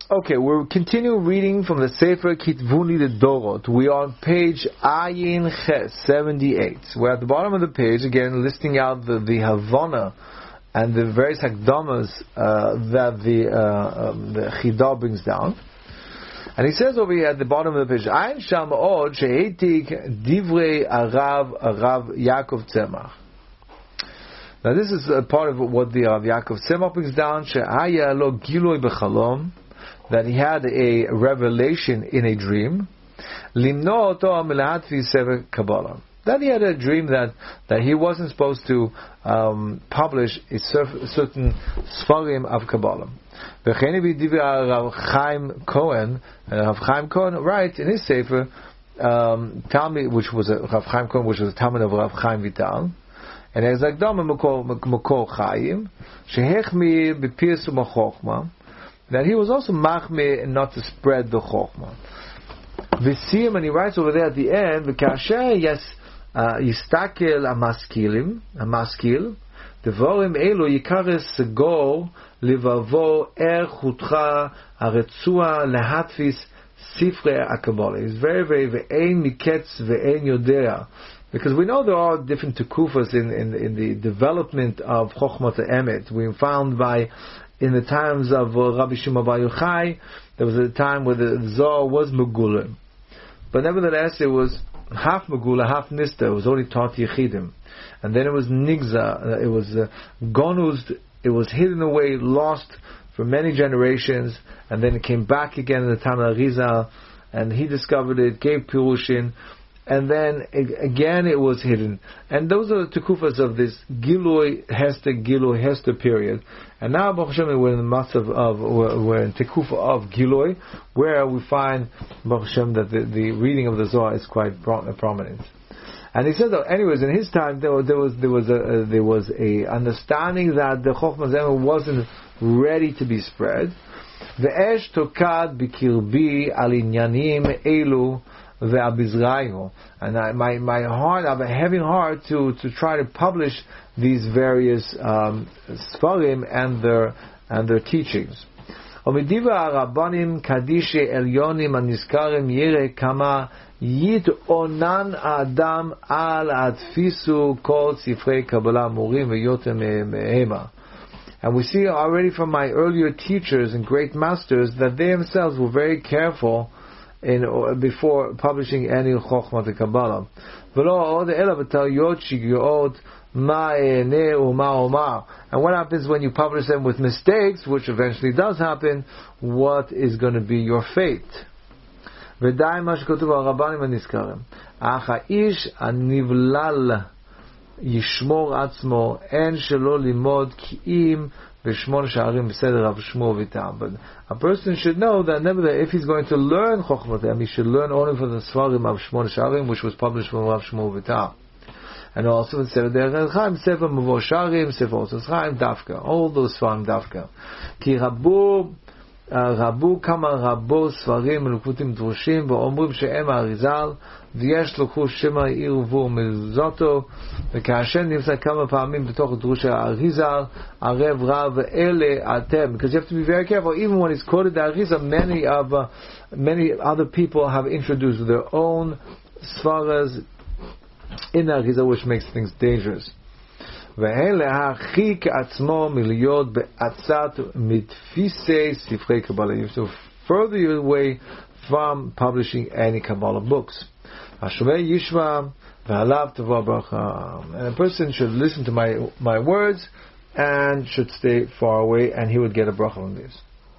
Okay, we'll continue reading from the Sefer Kitvuni Dorot. We are on page Ayin Ches 78. We're at the bottom of the page, again listing out the Havana and the various Hakdamas that the Chidah brings down. And he says over here at the bottom of the page, Ayin Sham Od She'etik Divrei Arav Yaakov Tzemach. Now this is a part of what the Rav Yaakov Tzemach brings down, She'aya lo Giloi B'Chalom, that he had a revelation in a dream. Limno oto milatvi sever Kabbalah. That he had a dream that he wasn't supposed to publish a certain Sfarim of Kabbalah. V'cheni v'divya Rav Chaim Cohen, Rav Chaim Cohen writes in his Sefer Talmud, which was a Rav Chaim Cohen, which was a Talmud of Rav Chaim Vital, and as Akdam Makor Chaim, shehechmi b'pirsu machokma, that he was also machmir not to spread the chokhmah. V'siyim, and he writes over there at the end, v'kasher yistakel amaskil, devorim elu yikares segor livavo chutcha aretzua lehatfis sifrei HaKabbalah. It's very, very ve'ein miketz ve'ein yodea. Because we know there are different tekufas in the development of chokhmah emet. We found in the times of Rabbi Shimon Bar Yochai, there was a time where the Zohar was Megula. But nevertheless, it was half Megula, half Nista. It was only taught Yechidim. And then it was Nigza, it was Gonuzd, it was hidden away, lost for many generations, and then it came back again in the time of Arizal, and he discovered it, gave Pirushin, and then again it was hidden. And those are the tekufas of this Gilui Hester period. And now Baruch Hashem, we're in the matzav we're in tekufa of Gilui, where we find Baruch Hashem that the reading of the Zohar is quite prominent. And he said that anyways, in his time there was a understanding that the Chochmah Zema wasn't ready to be spread. Ve'esh tokad bikirbi al inyanim elu ve'abizrayu, and my heart, I have a heavy heart to try to publish these various Sfarim and their teachings. Omidiva Rabbanim Kadishe Elyonim Aniskarim Yere Kama Yit Onan Adam Al Adfisu Kol Sifrei Kabbalah Morim Ve'yotem Mehema. And we see already from my earlier teachers and great masters that they themselves were very careful before publishing any Chokhmah Kabbalah. And what happens when you publish them with mistakes, which eventually does happen? What is going to be your fate? ישמור עצמו, אין שלא לימוד קיאים ושמונה שערים בסדר רב שמו ויטעם. But a person should know that nevertheless, if he's going to learn Chokhmatem, he should learn only from the Sfarim of Shmona Sharim, which was published from Rav Shmo Vital. And also in Sefer Derech Chaim, Sefer Mavo Sharim, Sefer Osos Chaim, Dafka. All those Sfarim Dafka. Ki רבו כמה רבו ספרים מלוקוטים דרושים ואומרים שהם האריזל ויש לקחו שמא עירבו מזוטו, וכאשר נמצא כמה פעמים בתוך דרוש האריזל ערב רב אלה אתם, because you have to be very careful. Even when it's quoted the Arizal, many other people have introduced their own svaras in the Arizal, which makes things dangerous. והן להרחיק עצמו מלהיות בעצת מתפיסי ספרי קבלה. So further your way from publishing any Kabbalah books. השומע ישמע ועליו תבוא ברכה. And a person should listen to my words and should stay far away, and he would get a bracha from this.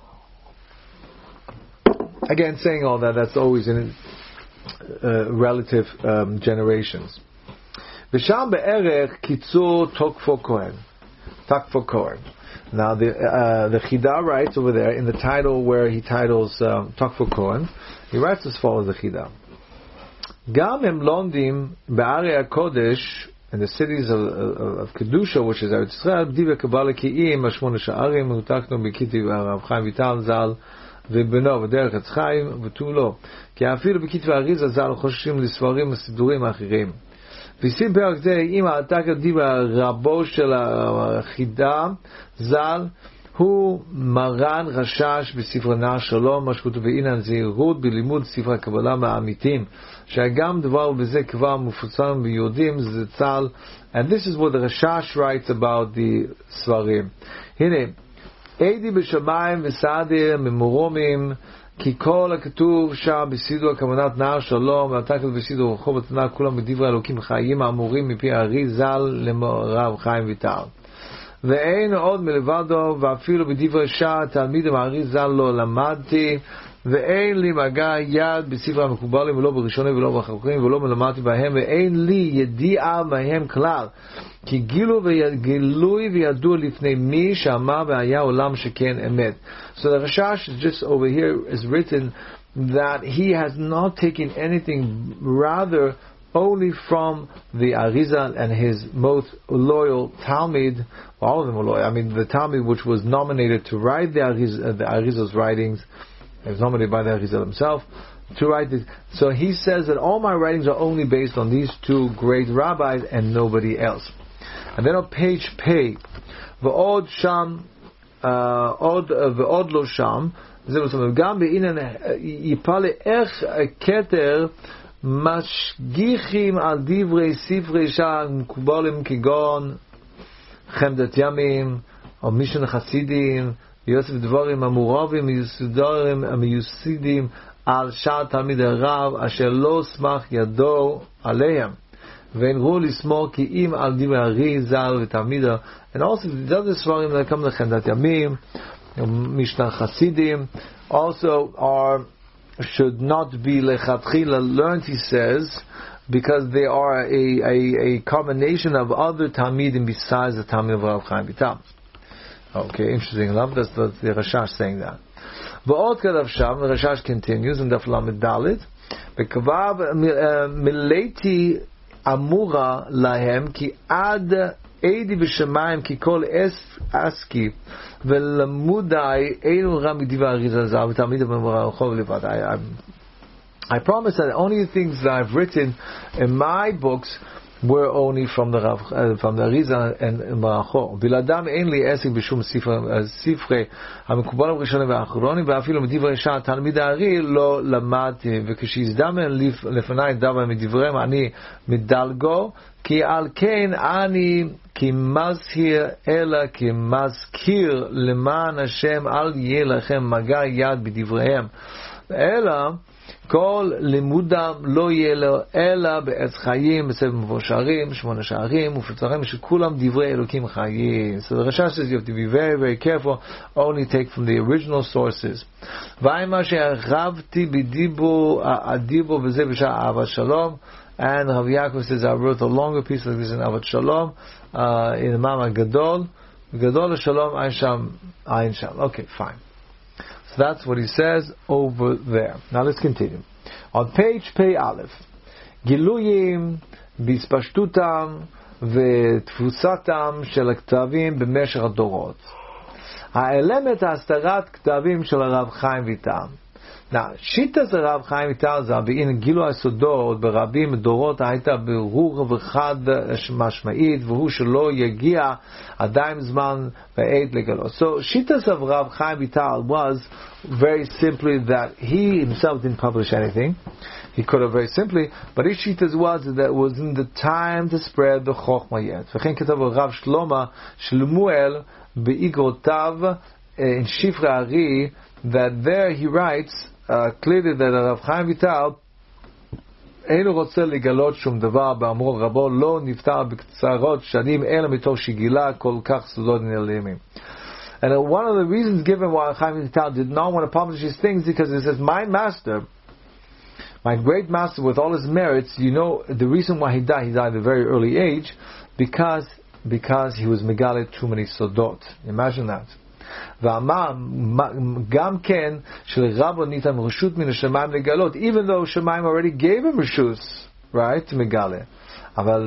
Again, saying all that's always in relative generations. V'sham be'erech kitzur Tokfo Kohen. Now the Chidah writes over there in the title where he titles Tokfo Kohen. He writes as follows: the Chidah. Gam em londim be'arei HaKodesh, in the cities of Kedusha, which is Eretz Yisrael, b'divrei Kabbalah ki'im ha'shmona sha'arim utaknu b'kitvi Rav Chaim Vital Zal ובנו ודרך עץ חיים ותו לא, כי אפילו בכתבי אריזה ז"ל חוששים לספרים וסידורים אחרים. ושים פרק זה, אם העתק דיבר רבו של החידה ז"ל, הוא מרן רשש בספר נער שלום, מה שכתוב בעניין זהירות בלימוד ספר הקבלה מהעמיתים, שגם דבר בזה כבר מפורסם ביהודים, זה צה"ל, and this is what the Rashash writes about the ספרים. הנה, עדי בשמיים וסעדיה ממורומים, כי כל הכתוב שם בסידור הכוונת נער שלום, והתקל בסידור רחוב התנ"ך, כולם בדברי אלוקים חיים האמורים מפי הארי ז"ל לרב חיים ויטל. ואין עוד מלבדו, ואפילו בדברי שעה תלמיד הארי ז"ל לא למדתי, ואין לי מגע יד בספר המקובלים, ולא בראשונים ולא באחרונים, ולא מלמדתי בהם, ואין לי ידיעה בהם כלל, כי גילוי וידוע לפני מי שאמר והיה עולם שכן אמת. So the Rashash is just over here is written that he has not taken anything, rather only from the Arizal and his most loyal Talmud. All of them were loyal. I mean, the Talmud which was nominated to write the Arizal's writings, it was nominated by the Arizal himself to write this. So he says that all my writings are only based on these two great rabbis and nobody else. And then on page Pei, ועוד שם, ועוד לא שם, זה בסדר, גם בעניין יפלא איך כתר משגיחים על דברי ספרי שער מקובלים כגון חמדת ימים, או מישן חסידים, יוסף דבורים המורבים המיוסדים על שער תלמיד הרב, אשר לא סמך ידו עליהם. ואינרו לסמוך כי אם על דברי הרי ז"ל ותלמידה. And also the other ספרים that come לחמדת ימים, משנה חסידים, also should not be lechatchila learned, he says, because they are a combination of other Talmidim besides the Talmud of Rav Chaim Vital. Okay, interesting enough, that's the Rashash saying that. ועוד כתב שם, the Rashash continues in דף ל"ד, וכבר מילאתי אמורה להם כי עד עדי בשמיים כי כל עסקי ולמודי אינו רע מדברי אריזה ז"ל ותלמיד ברחוב לבד. I promise that only the things that I've written in my books were only from the Arizal and Marachor. בלעדם אין לי עסק בשום ספרי המקובלים הראשונים והאחרונים, ואפילו מדברי שעה תלמיד הארי לא למדתי, וכשהזדמן לפניי דבר מדבריהם אני מדלגו, כי על כן אני כמזהיר אלא כמזכיר למען השם, אל יהיה לכם מגע יד בדבריהם, אלא כל לימודם לא יהיה לו אלא בעץ חיים, בספר מבוא שערים, 8 שערים ופצרים, שכולם דברי אלוקים חיים. So the Rashash says you have to be very very careful, only take from the original sources. והאימה שהרבתי בדיבור וזה בשעה אהבת שלום, and Rav Yaakov says I wrote a longer piece like this in אהבת שלום, in the Mama Gadol Shalom Ayin Sham. Okay, fine. So that's what he says over there. Now let's continue. On page Pei Aleph, גילויים בהתפשטותם ותפוסתם של הכתבים במשך הדורות. האלמנט ההסתרת כתבים של הרב חיים ויטל. Now, שיטת הרב חיים ויטל זה בעניין גילוי הסודות ברבים דורות הייתה ברור וחד משמעית, והוא שלא יגיע עדיין זמן ועת לגלות. So, שיטת הרב חיים ויטל was very simply that he himself didn't publish anything. He could have very simply, but his shitas was that it wasn't the time to spread the chokhmah yet. וכן כתב הרב שלמה שלמואל באיגרותיו in Shifra Ari, that there he writes clearly that Rav Chaim Vital אינו רוצה לגלות שום דבר באמרו רבו, לא נפטר בקצרות שנים אלא מתוך שגילה כל כך סודות נעלמים. And one of the reasons given why Chaim Vital did not want to publish his things, because he says, my master, my great master with all his merits, you know the reason why he died at a very early age, because he was megalit too many sodot. Imagine that. ואמר גם כן שלרבו ניתן רשות מן השמיים לגלות, even though שמיים already gave him רשות, right, to מגלה, אבל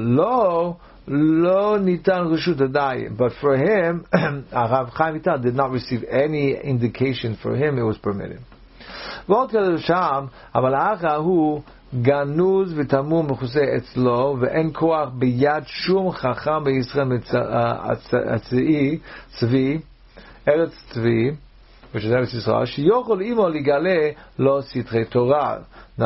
לא ניתן רשות עדיין. But for him, הרב חיים ויטל did not receive any indication. For him it was permitted. ועוד כזה שם, אבל האח ההוא גנוז ותמור מכוסה אצלו, ואין כוח ביד שום חכם בישראל צבי, Eretz Tzvi, which is Eretz Yisrael, Sheyochol imo ligale lo sitrei Torah. Now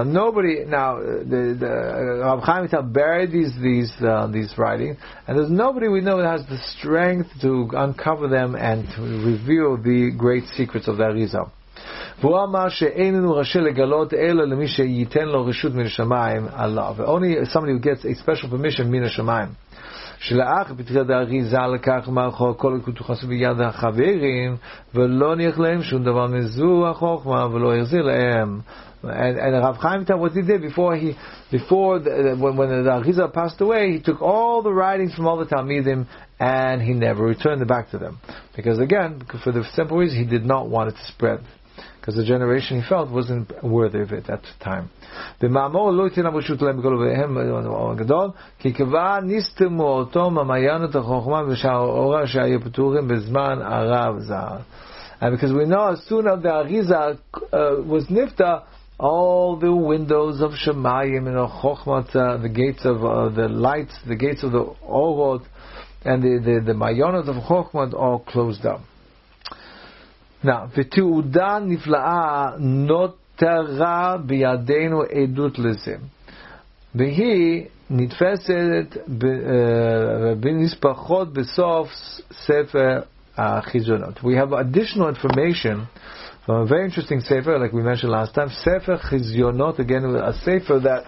the Rav Chaim Vital buried these writings, and there's nobody we know that has the strength to uncover them and to reveal the great secrets of the Arizal. והוא אמר שאיננו רשאי לגלות אלא למי שייתן לו רשות מן השמיים עליו. Only somebody who gets a special permission מן השמיים. שלאח פתחת האריזה לקח מאחור כל הכתוחסו ביד החברים ולא ניח להם שום דבר מזו החוכמה ולא יחזיר להם. And Rav Chaim Vital, what he did when the Arizal passed away, he took all the writings from all the Talmidim and he never returned them back to them. Because again, for the simple reason, he did not want it to spread. Because the generation he felt wasn't worthy of it at the time. במאמר לא ייתן רשות להם בכל אוהביהם הגדול, כי קבע נסתמו אותו ממעיינות החוכמה ושהאורה שהיו פתוחים בזמן הרב ז"ל. And because we know as soon as the Arizal was nifta, all the windows of Shemayim and Chochmat, the gates of the lights, the gates of the Orot, and the Mayonot of Chochmat all closed up. Now, ותעודה נפלאה נותרה בידינו עדות לזה. והיא נתפסת בנספחות בסוף ספר החזיונות. We have additional information from a very interesting sefer, like we mentioned last time, Sefer Chizionot, again a sefer that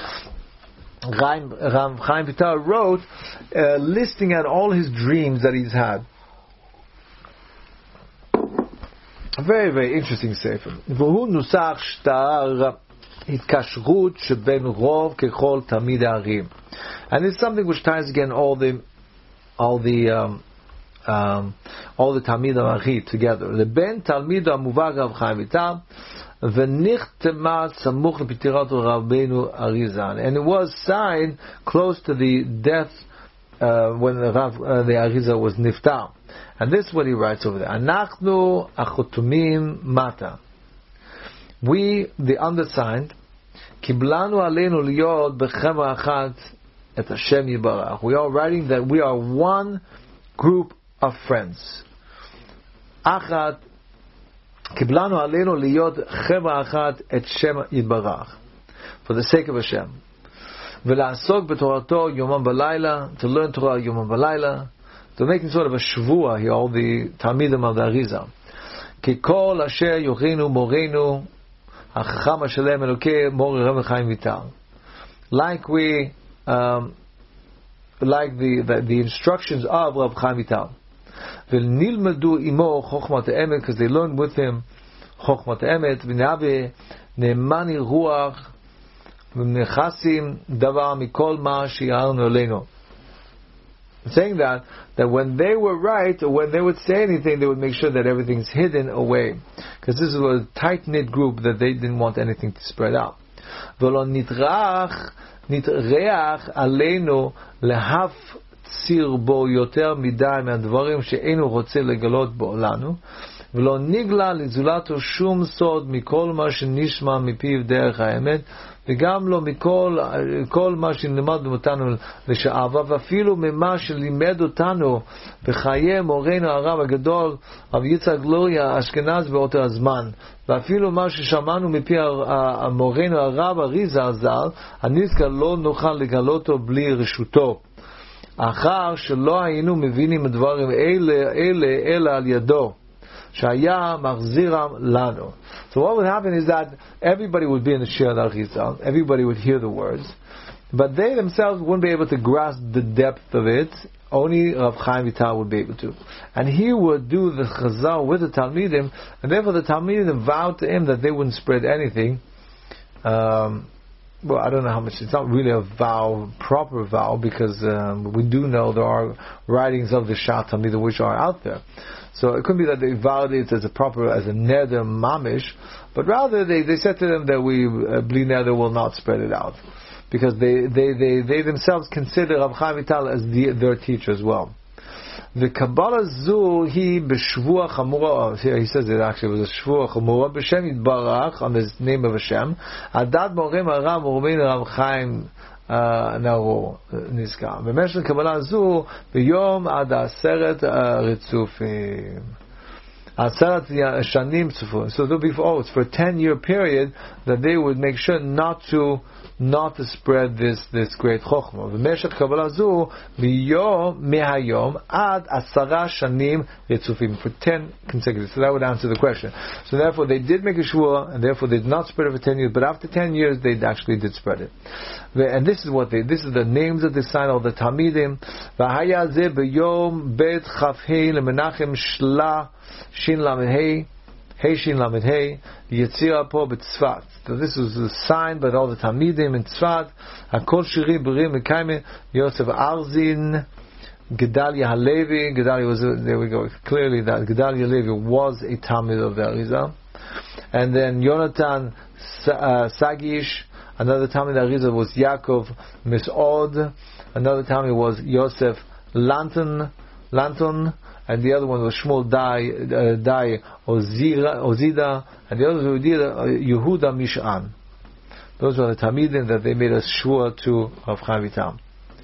Rav Chaim Vital wrote, listing out all his dreams that he's had. A very, very interesting sefer. והוא נוסח שטר התקשרות שבין רוב ככל תלמיד הערים. And it's something which ties again all the Talmid Amari together. לבין תלמיד המובהק רב חיים ויטל ונחתמה סמוך לפטירת רבנו אריזל. And it was signed close to the death when the Arizal was niftar. And this is what he writes over there. אנחנו החותמים מטה. We, the undersigned, קיבלנו עלינו להיות בחברה אחת את השם יתברך. We are writing that we are one group of friends. אחת, קיבלנו עלינו להיות חברה אחת את שם יתברך. For the sake of Hashem. ולעסוק בתורתו יומם בלילה, to learn Torah יומם בלילה, to make sort of a shvua here, all the Talmidim of the Arizal. כי כל אשר יוכינו מורנו, החכם השלם אלוקי מור רב חיים ויטל. Like we, like the instructions of Rab Chaim Vital. ונלמדו עמו חוכמת האמת, because they learned with him חוכמת האמת, ונהווה נאמני רוח, ומנחסים דבר מכל מה שיערנו עלינו. Saying that when they were right, or when they would say anything, they would make sure that everything's hidden away. Because this was a tight-knit group that they didn't want anything to spread out. ולא נתרח עלינו להפציר בו יותר מדי מהדברים שאינו רוצה לגלות בו לנו, ולא נגלה לזולתו שום סוד מכל מה שנשמע מפיו דרך האמת, וגם לא כל מה שנלמד אותנו לשעבר, ואפילו ממה שלימד אותנו בחיי מורנו הרב הגדול, רב יצחק לוריה אשכנז באותו הזמן, ואפילו מה ששמענו מפי מורנו הרב אריזל ז"ל, הנזכר לא נוכל לגלותו בלי רשותו. אחר שלא היינו מבינים דברים אלה אלא על ידו, שהיה מחזירם לנו. So what would happen is that everybody would be in the Shir al-Arizal, everybody would hear the words, but they themselves wouldn't be able to grasp the depth of it. Only Rav Chaim Vital would be able to. And he would do the Chazal with the Talmidim, and therefore the Talmidim vowed to him that they wouldn't spread anything. Well, I don't know how much, it's not really a vow, proper vow, because we do know there are writings of the Shah Talmidim which are out there. So it could be that they vowed it as a neder mamish, but rather they said to them that we bli neder will not spread it out, because they themselves consider Rav Chaim Vital as their teacher as well. The Kabbalah zu he b'shvua chamura. Here he says it actually was a shvua chamura b'shem yitbarach, on the name of Hashem. Adat morim aram u'rumin Rav Chaim נאור נזכר. במשך קבלה זו ביום עד 10 רצופים. Asarat shanim tzufun. So it'll be it's for a 10-year period that they would make sure not to spread this great chokhmah. V'meshach kabbalah zu miyo mehayom ad 10 shanim ritzufim, for 10 consecutive. So that would answer the question. So therefore they did make a shvua, and therefore they did not spread it for 10 years. But after 10 years, they actually did spread it. And this is the names that they signed, all the Talmidim. V'haya ze b'yom bet chafhei lemenachem shla shin lamed hei shin lamed hei yetzira po b'tzfat. So this was signed by all the Talmidim in Tzfat. Hakol shiri b'rim mekayme Yosef Arzin Gedalia Halevi. Gedalia was there we go. Clearly that Gedalia Halevi was a Talmid of the Arizal. And then Yonatan Sagish. Another Talmid Arizal was Yaakov Misod. Another Talmid was Yosef Lanton, and the other one was Shmuel Dai Ozida, and the other was Yehuda Mish'an. Those were the Talmidim that they made a shvua to Rav Chaim Vital.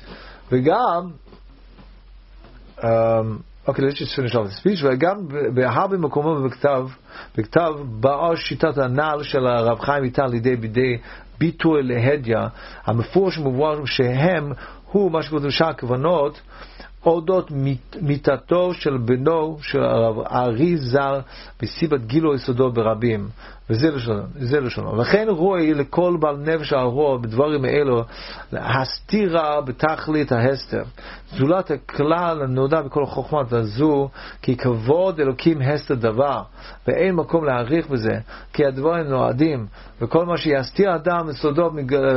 Okay, let's just finish off the speech. וגם בהרבה מקומות בכתב באה שיטת הנעל של הרב חיים ויטל לידי ביטוי להדיא, המפורש מבואר שהם הוא מה שכתוב שאר הכוונות אודות מיתתו של בנו של הרב אריזל בסיבת גילו יסודו ברבים, וזה לשונו. לכן רואי לכל בעל נפש הרוע בדברים האלו הסתירה בתכלית ההסתר, זולת הכלל הנודע בכל חוכמת הזו, כי כבוד אלוקים הסתר דבר, ואין מקום להעריך בזה, כי הדברים נועדים, וכל מה שיסתיר אדם יסודו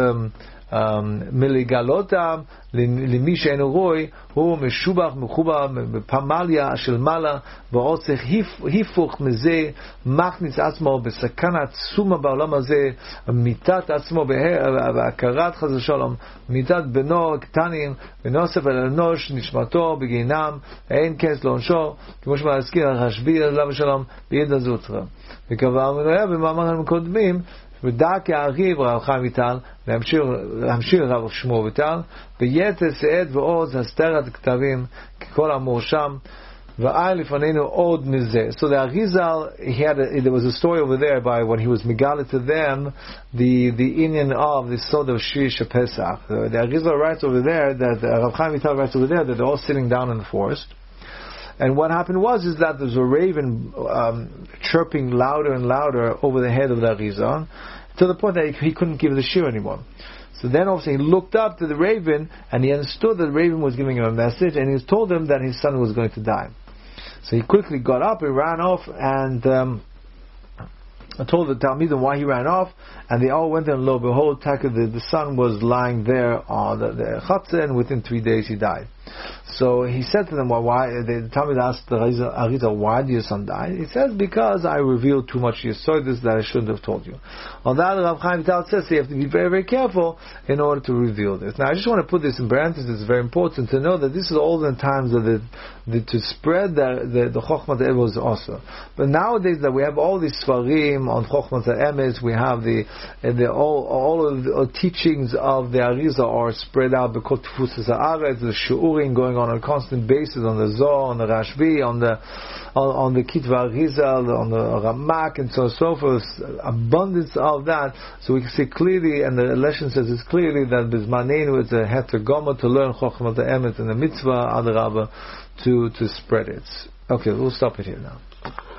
מלגלותם למי שאינו רואי, הוא משובח מחובר בפמליה של מעלה, ועוד צריך היפוך מזה, מכניס עצמו בסכנה עצומה בעולם הזה, מיתת עצמו בהכרת חס ושלום, מיתת בנו קטנים, ונוסף על אנוש נשמתו בגיהינם, אין כס לעונשו, כמו שמזכיר הרשב"י עליו השלום בידע זוטרא. וכבר מנויה במאמרים הקודמים, ודאק יעריב רב חיים ויטל להמשיך רב שמואל ויטל ביתר שאת ועוז הסתרת כתבים ככל האמור שם ואין לפנינו עוד מזה. So the Arizal, there was a story over there by when he was megalit to them the Indian of the sort of Shirish Pesach. The Arizal writes over there that Rav Chaim Vital writes over there that they're all sitting down in the forest. And what happened was that there was a raven chirping louder and louder over the head of the Arizal, to the point that he couldn't give the shir anymore. So then obviously he looked up to the raven, and he understood that the raven was giving him a message, and he told him that his son was going to die. So he quickly got up and ran off, and told the Talmidim why he ran off, and they all went there, and lo and behold, the son was lying there on the chatzah, and within 3 days he died. So he said to them, why? The Talmid asked the Arizal, why did your son die? He said, because I revealed too much Yesodis that I shouldn't have told you. On that, Rav Chaim Vital says you have to be very, very careful in order to reveal this. Now, I just want to put this in parentheses. It's very important to know that this is all the times that to spread the Chokhmat Emes was also. But nowadays that we have all these Svarim on Chokhmat Emes, we have all of the teachings of the Arizal are spread out because Tfusas Haaretz, the Shu'urim going on a constant basis on the Zohar, on the Rashbi, on the Kitva Arizal, on the Ramak, and so on and so forth. Abundance of that. So we can see clearly, and the lesson says it's clearly that Bizmanenu is a heter goma to learn Chokhmat Emes and the mitzvah Adarabah to spread it. Okay, we'll stop it here now.